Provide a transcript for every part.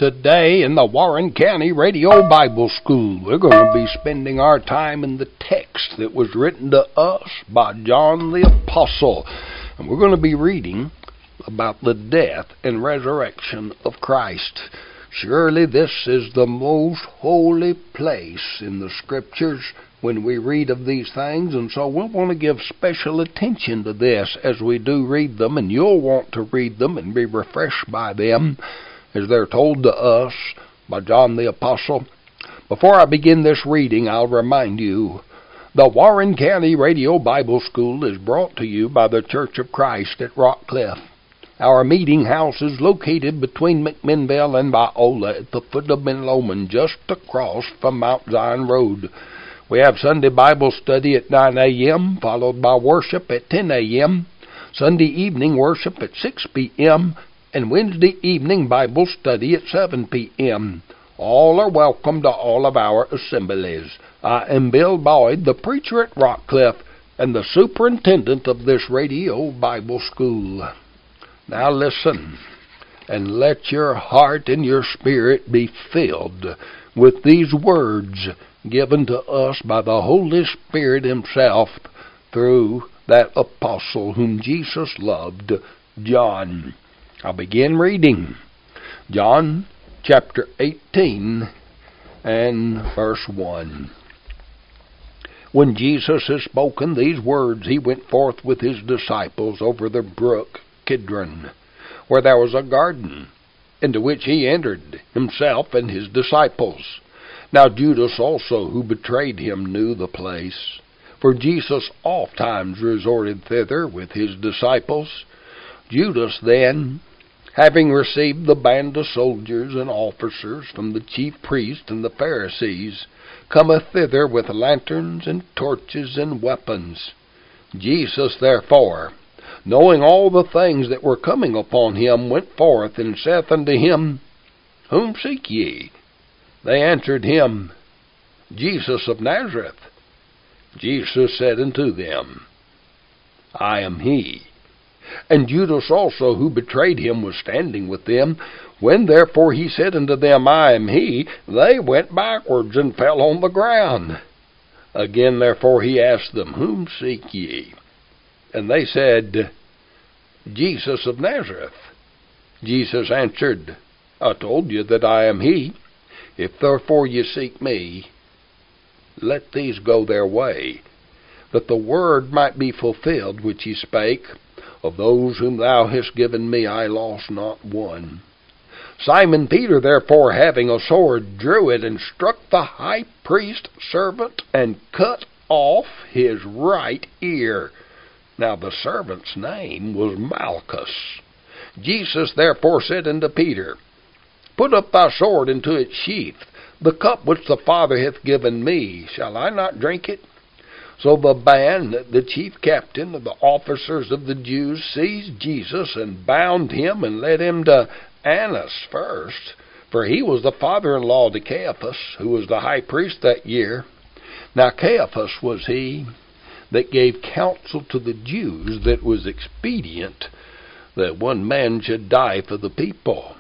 Today in the Warren County Radio Bible School, we're going to be spending our time in the text that was written to us by John the Apostle. And we're going to be reading about the death and resurrection of Christ. Surely this is the most holy place in the Scriptures when we read of these things, and so we'll want to give special attention to this as we do read them, and you'll want to read them and be refreshed by them as they're told to us by John the Apostle. Before I begin this reading, I'll remind you, the Warren County Radio Bible School is brought to you by the Church of Christ at Rockcliffe. Our meeting house is located between McMinnville and Viola at the foot of Ben Lomond, just across from Mount Zion Road. We have Sunday Bible study at 9 a.m., followed by worship at 10 a.m., Sunday evening worship at 6 p.m., and Wednesday evening Bible study at 7 p.m. All are welcome to all of our assemblies. I am Bill Boyd, the preacher at Rockcliffe, and the superintendent of this radio Bible school. Now listen, and let your heart and your spirit be filled with these words given to us by the Holy Spirit himself through that apostle whom Jesus loved, John. I'll begin reading. John chapter 18 and verse 1. When Jesus had spoken these words, he went forth with his disciples over the brook Kidron, where there was a garden, into which he entered, himself and his disciples. Now Judas also, who betrayed him, knew the place, for Jesus ofttimes resorted thither with his disciples. Judas then, having received the band of soldiers and officers from the chief priests and the Pharisees, cometh thither with lanterns and torches and weapons. Jesus therefore, knowing all the things that were coming upon him, went forth and saith unto him, Whom seek ye? They answered him, Jesus of Nazareth. Jesus said unto them, I am he. And Judas also, who betrayed him, was standing with them. When therefore he said unto them, I am he, they went backwards and fell on the ground. Again therefore he asked them, Whom seek ye? And they said, Jesus of Nazareth. Jesus answered, I told you that I am he. If therefore ye seek me, let these go their way, that the word might be fulfilled which he spake, Of those whom thou hast given me I lost not one. Simon Peter therefore, having a sword, drew it, and struck the high priest's servant, and cut off his right ear. Now the servant's name was Malchus. Jesus therefore said unto Peter, Put up thy sword into its sheath. The cup which the Father hath given me, shall I not drink it? So the band, the chief captain of the officers of the Jews, seized Jesus and bound him and led him to Annas first, for he was the father-in-law to Caiaphas, who was the high priest that year. Now Caiaphas was he that gave counsel to the Jews that was expedient that one man should die for the people.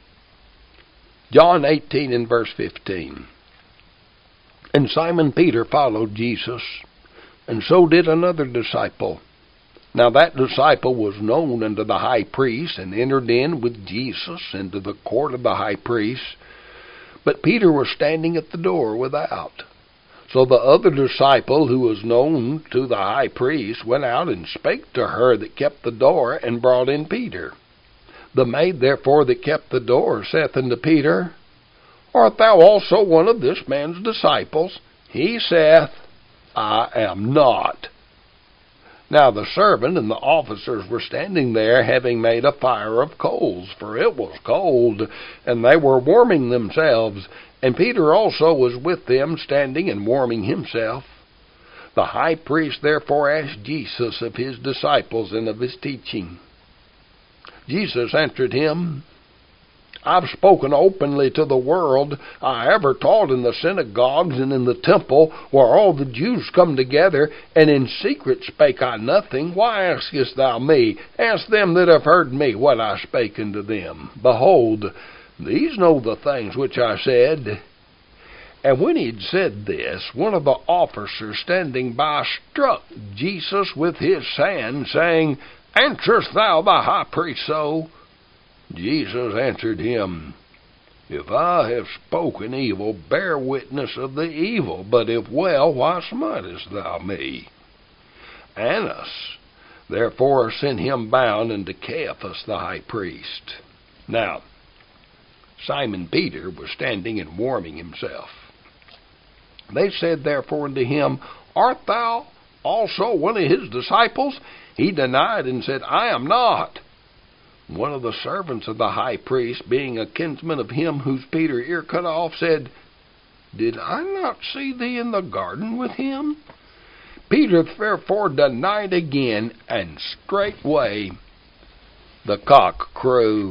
John 18 and verse 15. And Simon Peter followed Jesus, and so did another disciple. Now that disciple was known unto the high priest, and entered in with Jesus into the court of the high priest. But Peter was standing at the door without. So the other disciple, who was known to the high priest, went out and spake to her that kept the door, and brought in Peter. The maid therefore that kept the door saith unto Peter, Art thou also one of this man's disciples? He saith, I am not. Now the servant and the officers were standing there, having made a fire of coals, for it was cold, and they were warming themselves. And Peter also was with them, standing and warming himself. The high priest therefore asked Jesus of his disciples and of his teaching. Jesus answered him, I've spoken openly to the world. I ever taught in the synagogues and in the temple, where all the Jews come together, and in secret spake I nothing. Why askest thou me? Ask them that have heard me what I spake unto them. Behold, These know the things which I said. And when he had said this, one of the officers standing by struck Jesus with his hand, saying, Answerest thou the high priest so? Jesus answered him, If I have spoken evil, bear witness of the evil, but if well, why smitest thou me? Annas therefore sent him bound unto Caiaphas the high priest. Now Simon Peter was standing and warming himself. They said therefore unto him, Art thou also one of his disciples? He denied and said, I am not. One of the servants of the high priest, being a kinsman of him whose Peter ear cut off, said, Did I not see thee in the garden with him? Peter therefore denied again, and straightway the cock crew.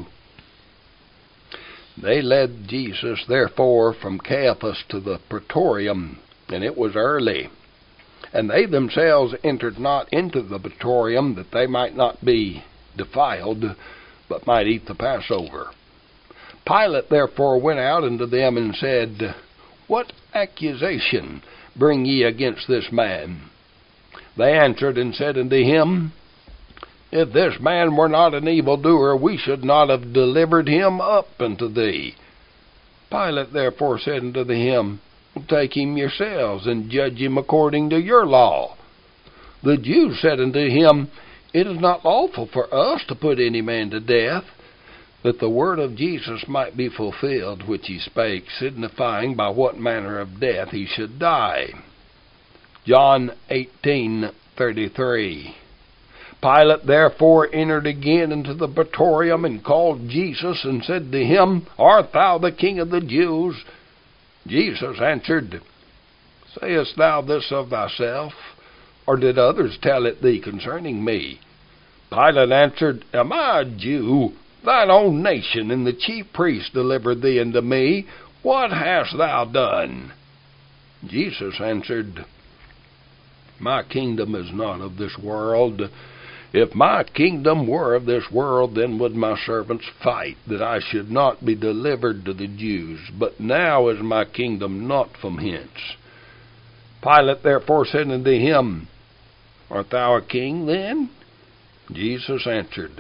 They led Jesus therefore from Caiaphas to the praetorium, and it was early. And they themselves entered not into the praetorium, that they might not be defiled, but might eat the Passover. Pilate therefore went out unto them and said, What accusation bring ye against this man? They answered and said unto him, If this man were not an evildoer, we should not have delivered him up unto thee. Pilate therefore said unto him, Take him yourselves, and judge him according to your law. The Jews said unto him, It is not lawful for us to put any man to death, that the word of Jesus might be fulfilled, which he spake, signifying by what manner of death he should die. John 18:33. Pilate therefore entered again into the praetorium, and called Jesus, and said to him, Art thou the King of the Jews? Jesus answered, Sayest thou this of thyself, or did others tell it thee concerning me? Pilate answered, Am I a Jew? Thine own nation and the chief priests delivered thee unto me. What hast thou done? Jesus answered, My kingdom is not of this world. If my kingdom were of this world, then would my servants fight, that I should not be delivered to the Jews. But now is my kingdom not from hence. Pilate therefore said unto him, Art thou a king then? Jesus answered,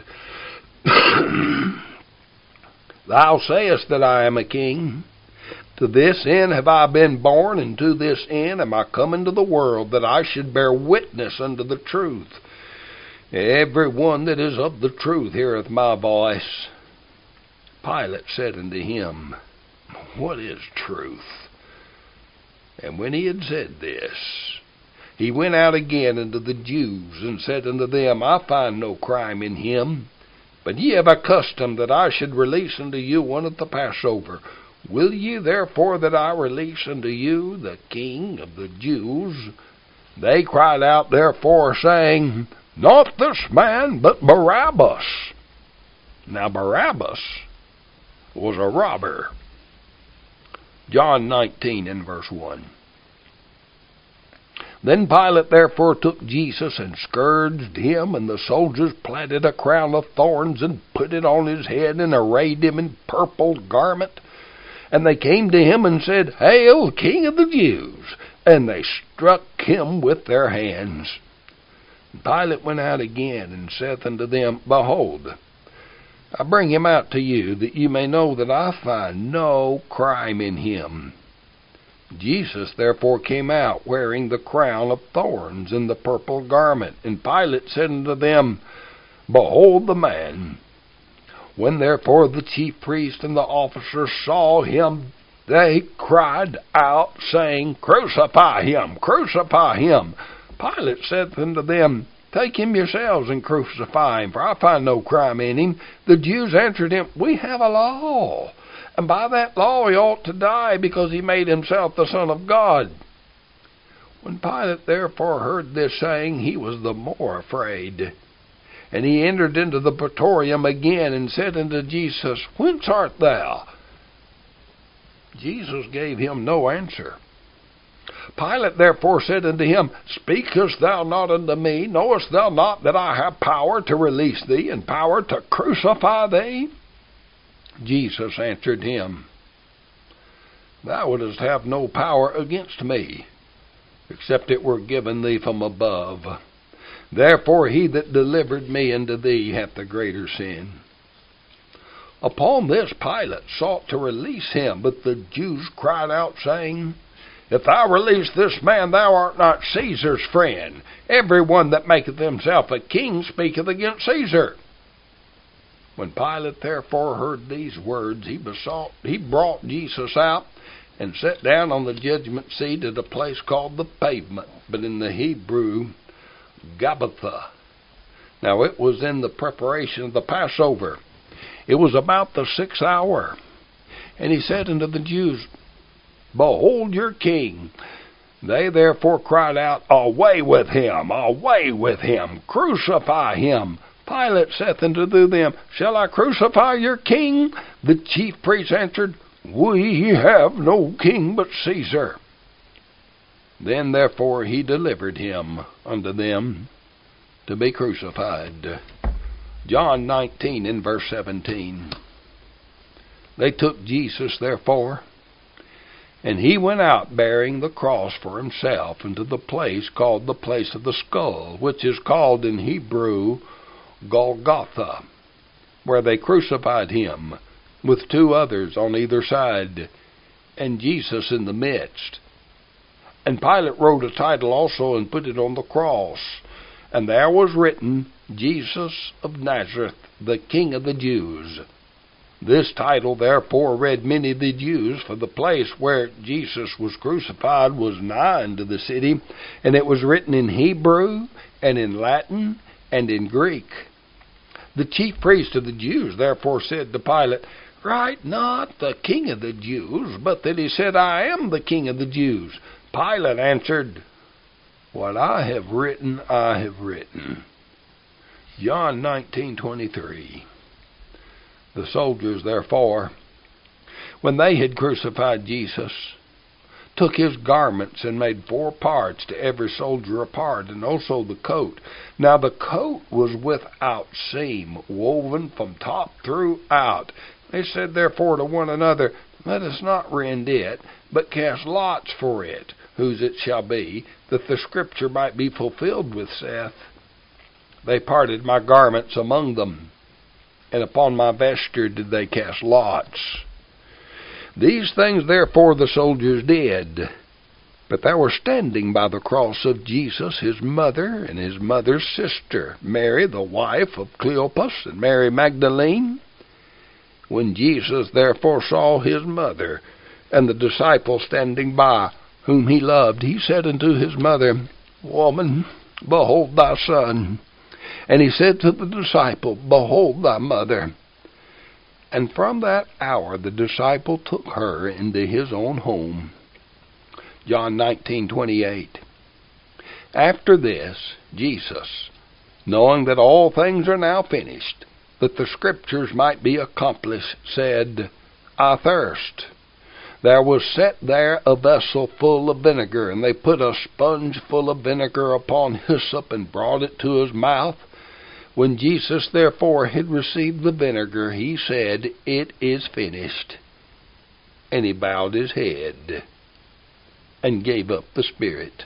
Thou sayest that I am a king. To this end have I been born, and to this end am I come into the world, that I should bear witness unto the truth. Every one that is of the truth heareth my voice. Pilate said unto him, What is truth? And when he had said this, he went out again unto the Jews, and said unto them, I find no crime in him. But ye have a custom that I should release unto you one at the Passover. Will ye therefore that I release unto you the King of the Jews? They cried out therefore, saying, Not this man, but Barabbas. Now Barabbas was a robber. John 19 and verse 1. Then Pilate therefore took Jesus and scourged him, and the soldiers platted a crown of thorns and put it on his head, and arrayed him in purple garment. And they came to him and said, Hail, King of the Jews! And they struck him with their hands. And Pilate went out again, and saith unto them, Behold, I bring him out to you, that you may know that I find no crime in him. Jesus therefore came out, wearing the crown of thorns and the purple garment. And Pilate said unto them, Behold the man. When therefore the chief priest and the officers saw him, they cried out, saying, Crucify him! Crucify him! Pilate said unto them, Take him yourselves and crucify him, for I find no crime in him. The Jews answered him, We have a law, and by that law he ought to die, because he made himself the Son of God. When Pilate therefore heard this saying, he was the more afraid. And he entered into the praetorium again, and said unto Jesus, Whence art thou? Jesus gave him no answer. Pilate therefore said unto him, Speakest thou not unto me? Knowest thou not that I have power to release thee, and power to crucify thee? Jesus answered him, Thou wouldst have no power against me, except it were given thee from above. Therefore he that delivered me unto thee hath the greater sin. Upon this Pilate sought to release him, but the Jews cried out, saying, If thou release this man, thou art not Caesar's friend. Every one that maketh himself a king speaketh against Caesar. When Pilate therefore heard these words, he brought Jesus out, and sat down on the judgment seat at a place called the Pavement, but in the Hebrew, Gabbatha. Now it was in the preparation of the Passover. It was about the 6th hour. And he said unto the Jews, Behold your king. They therefore cried out, Away with him! Away with him! Crucify him! Pilate saith unto them, Shall I crucify your king? The chief priests answered, We have no king but Caesar. Then therefore he delivered him unto them to be crucified. John 19 in verse 17. They took Jesus therefore, and he went out bearing the cross for himself into the place called the place of the skull, which is called in Hebrew Golgotha, where they crucified him, with 2 others on either side, and Jesus in the midst. And Pilate wrote a title also, and put it on the cross. And there was written, Jesus of Nazareth, the King of the Jews. This title therefore read many of the Jews, for the place where Jesus was crucified was nigh unto the city, and it was written in Hebrew, and in Latin, and in Greek. The chief priest of the Jews therefore said to Pilate, Write not the King of the Jews, but that he said, I am the King of the Jews. Pilate answered, What I have written, I have written. John 19:23. The soldiers therefore, when they had crucified Jesus, took his garments and made 4 parts, to every soldier a part, and also the coat. Now the coat was without seam, woven from top throughout. They said therefore to one another, Let us not rend it, but cast lots for it, whose it shall be, that the scripture might be fulfilled which saith, They parted my garments among them, and upon my vesture did they cast lots. These things therefore the soldiers did. But there were standing by the cross of Jesus his mother and his mother's sister, Mary the wife of Cleopas, and Mary Magdalene. When Jesus therefore saw his mother and the disciple standing by, whom he loved, he said unto his mother, Woman, behold thy son. And he said to the disciple, Behold thy mother. And from that hour the disciple took her into his own home. John 19:28. After this, Jesus, knowing that all things are now finished, that the scriptures might be accomplished, said, I thirst. There was set there a vessel full of vinegar, and they put a sponge full of vinegar upon hyssop, and brought it to his mouth. When Jesus therefore had received the vinegar, he said, It is finished. And he bowed his head, and gave up the spirit.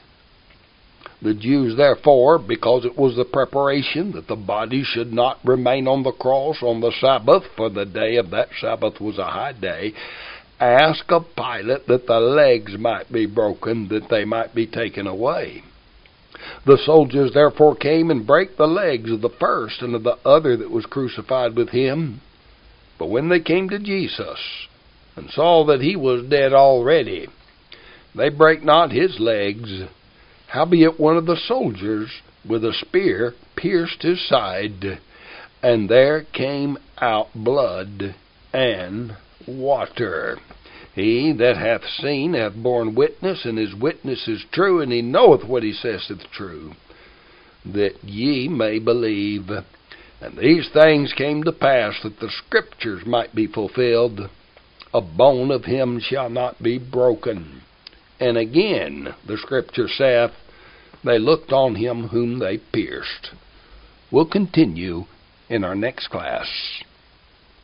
The Jews therefore, because it was the preparation that the body should not remain on the cross on the Sabbath, for the day of that Sabbath was a high day, asked of Pilate that the legs might be broken, that they might be taken away. The soldiers therefore came and brake the legs of the first and of the other that was crucified with him. But when they came to Jesus, and saw that he was dead already, they brake not his legs. Howbeit one of the soldiers with a spear pierced his side, and there came out blood and water. He that hath seen hath borne witness, and his witness is true, and he knoweth what he saith is true, that ye may believe. And these things came to pass, that the scriptures might be fulfilled, A bone of him shall not be broken. And again the scripture saith, They looked on him whom they pierced. We'll continue in our next class.